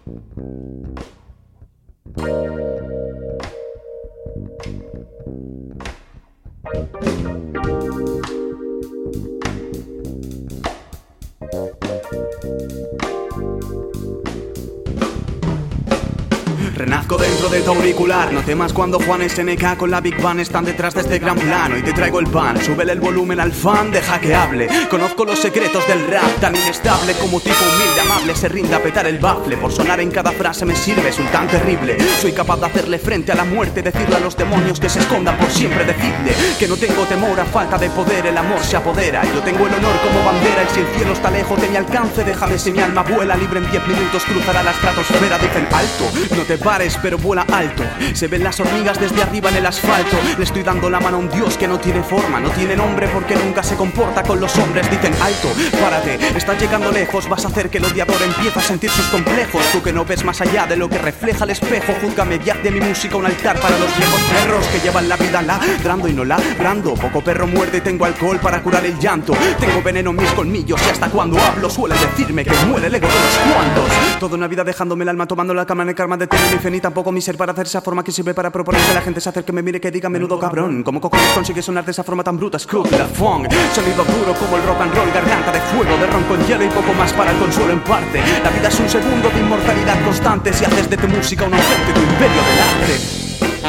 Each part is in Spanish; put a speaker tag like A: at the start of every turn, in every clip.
A: Renazco dentro de tu auricular. No temas cuando Juan SNK con la Big Bang están detrás de este gran plano. Y te traigo el pan, súbele el volumen al fan, deja que hable. Conozco los secretos del rap, tan inestable como tipo humilde, amable. Se rinde a petar el bafle, por sonar en cada frase me sirve, es un tan terrible. Soy capaz de hacerle frente a la muerte, decirle a los demonios que se escondan por siempre. Decidle que no tengo temor a falta de poder, el amor se apodera. Yo tengo el honor como bandera y si el cielo está lejos de mi alcance, déjame si mi alma vuela libre en 10 minutos, cruzará la estratosfera. Dicen alto, no te pares pero vuela alto. Se ven las hormigas desde arriba en el asfalto. Le estoy dando la mano a un dios que no tiene forma, no tiene nombre porque nunca se comporta con los hombres. Dicen alto, párate, estás llegando lejos. Vas a hacer que el odiador empiece a sentir sus complejos. Tú que no ves más allá de lo que refleja el espejo, júzgame y haz de mi música un altar para los viejos perros que llevan la vida ladrando y no ladrando. Poco perro muerde y tengo alcohol para curar el llanto. Tengo veneno en mis colmillos y hasta cuando hablo suelen decirme que muere el ego de los cuantos. Toda una vida dejándome el alma, tomando la cama en el karma de tener mi fe, ni tampoco mi ser para hacer esa forma que sirve para proponer que la gente se acerque, me mire, que diga menudo cabrón. ¿Cómo cojones consigue sonar de esa forma tan bruta? Scoop la funk, sonido duro como el rock and roll, garganta de fuego, de ron con hielo y poco más para el consuelo en parte. La vida es un segundo de inmortalidad constante si haces de tu música un auténtico imperio del arte.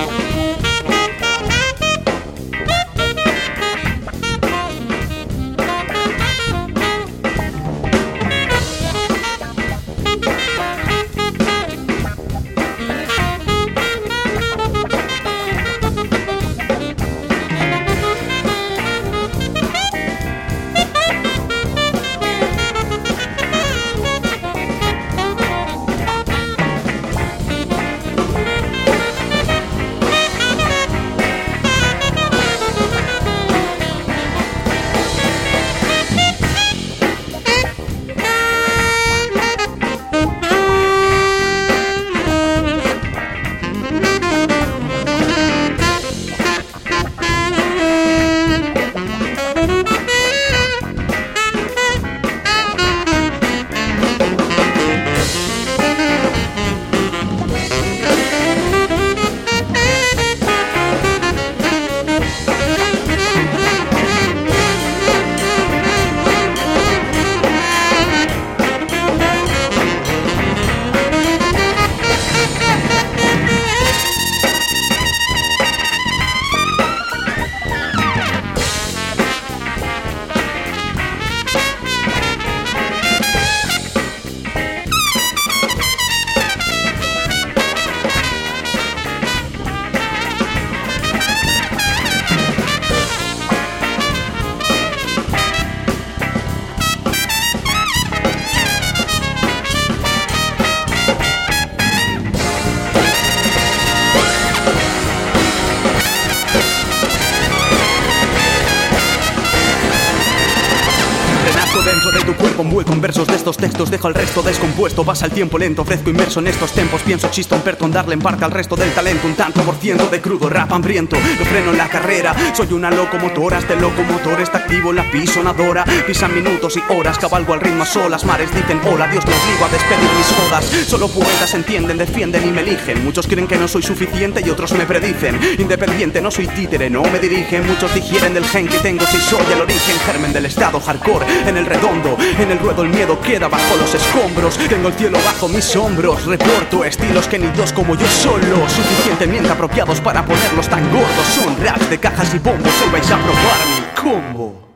A: Dentro de tu cuerpo envuelto en versos de estos textos, dejo el resto descompuesto. Pasa el tiempo lento, ofrezco inmerso en estos tempos. Pienso chisto en Perton, darle en parte al resto del talento. Un tanto por ciento de crudo rap hambriento. Lo freno en la carrera, soy una locomotora. Este locomotor está activo en la pisonadora. Pisan minutos y horas, cabalgo al ritmo a solas. Mares dicen hola, Dios me obligo a despedir mis odas. Solo poetas entienden, defienden y me eligen. Muchos creen que no soy suficiente y otros me predicen. Independiente, no soy títere, no me dirigen. Muchos digieren del gen que tengo si soy el origen. Germen del estado hardcore en el redondo, en el ruedo el miedo queda bajo los escombros. Tengo el cielo bajo mis hombros, reporto estilos que ni dos como yo solo, suficientemente apropiados para ponerlos tan gordos. Son raps de cajas y bombos, hoy vais a probar mi combo.